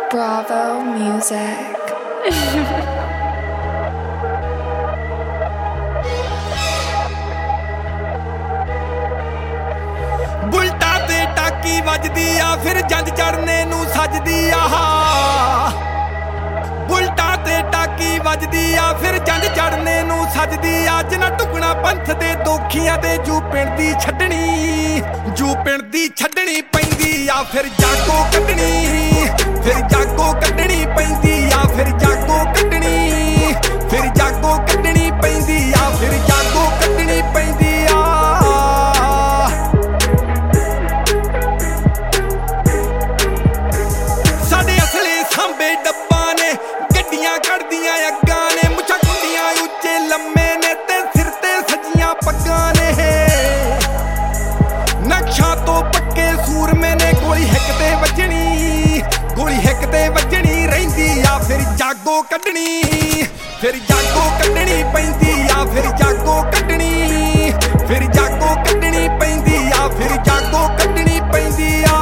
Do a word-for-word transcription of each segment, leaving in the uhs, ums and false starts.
Bravo Music. बुलटा ते टाकी वजदी आ फिर जंज चढ़ने नू सजदी आ बुलटा ते टाकी वजदी आ फिर जंज चढ़ने नू सजदी आ जिन्ना टुकना पंथ दे दोखियां दे जू पिंड दी छड्डनी जू पिंड दी छड्डनी पैंदी आ फिर जागो कड्डनी फिर जागो कड्डनी पैंदी आ फिर जागो कड्डनी फिर जागो कड्डनी पैंदी आ फिर जागो कड्डनी पैंदी आ सांबे डब्बा ने गड्डियां कढ़दियां अग्गां ने मुछां कुंडियां उच्चे लम्मे ने ते सिर ते सजियां पग्गां ने नक्शा तो पक्के सूरमे ने गोली हिक ते वजनी गोली हिक ते वजनी रहिंदी आ फिर जागो कड्डनी फिर जागो कड्डनी पैंदी आ फिर जागो कड्डनी फिर जागो कड्डनी पैंदी आ फिर जागो कड्डनी पैंदी आ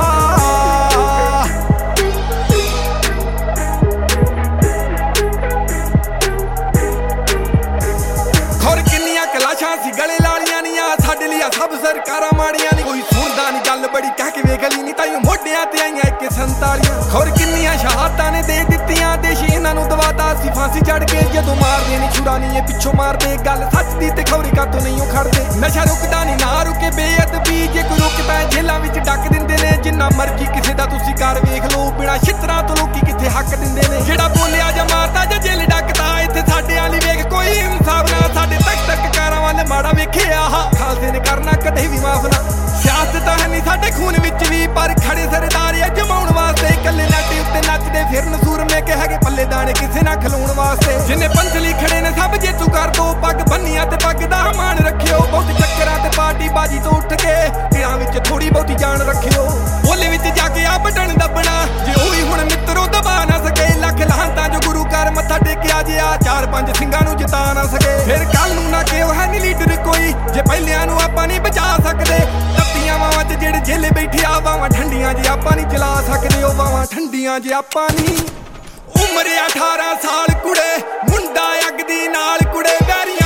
कलाशां सी गले लालियां नी आ साडे लिया सब सरकारां माड़ियां नी कोई सुनदा नी गल बड़ी कह के वेख ली नी ताईं मोढियां ते आईयां इक संतालियां खौर किन्नियां शहादतां ने दे दित्तियां देश इन्हां नूं दवाता सी फांसी चढ़ के जदों मारदे नी छुड़ा नी पिछों मारदे गल सच दी ते खौरी कातों नहीं ओ खड़दे नशा रुकदा नी ना रुके बेअदबी जे कोई रुकदा जेलां विच डक दिंदे ने जिन्ना मर्जी किसे दा तुसीं कर वेख लो बिना छित्तरां तो लोकी किथे हक दिंदे ने जेड़ा बोलिया जां मारदा जां जेल डकदा इत्थे साडे आली वेख कोई इंसाफ ना साडे तक तक वाले माड़ा वेखिया खालसे ने करना कदे भी माफ ना सियासत है नहीं साडे खून विच भी पर खड़े सरदार जमाउण वास्ते कल्ले लाटे उत्ते नचदे फिरन सूरमे के हैगे पल्ले दाने किसे ना खलोण वास्ते जिन्ने पंथली खड़े ने सब जे तू कर दो पग बन्निया ते पग दा मान रखियो बहुत चक्करां ते पार्टी बाजी तो उठ के दिलां विच थोड़ी बहुती जान रखियो बोले विच जाके आ बटन दबना जे ओही हुण मित्रो दबा ना सके लख लाहंतां जो गुरु घर मत्था टेकिया जे आ चार पंज सिंगां नूं जिता ना सके फिर कल नूं ना कि है नी लीडर कोई जे पहिलियां नूं आपां नहीं बचा सकदे तत्तियां वावां च जेड़े जेले बैठे आ वावां ठंडियां जे आपां नहीं चला सकदे ओ वावां ठंडियां जे आपां नहीं उम्र अठारह साल कुड़े मुंडा अग दी नाल कुड़े वैरी